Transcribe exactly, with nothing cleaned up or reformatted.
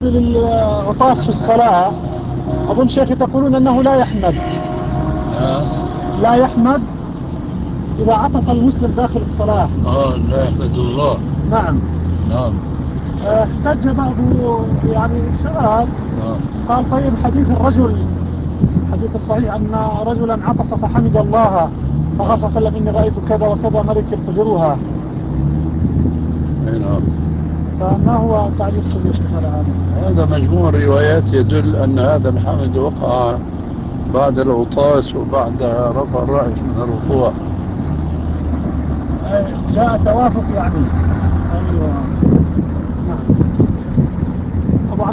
للغطاس في الصلاة أظن شيخي تقولون أنه لا يحمد آه. لا يحمد إذا عطس المسلم داخل الصلاة. آه لا يحمد الله. نعم نعم. احتج بعض يعني الشباب آه. قال طيب حديث الرجل حديث الصحيح أن رجلا عطس فحمد الله فقال صلى الله عليه وسلم إني رأيت كذا وكذا ملك يقتدرها. نعم. فما هو تعليقكم يا شيخ على هذا؟ هذا مجموع روايات يدل أن هذا الحمد وقع بعد الغطاس وبعد رفع الرأس من الركوع. جاء توافق يعني. أيوة. نعم.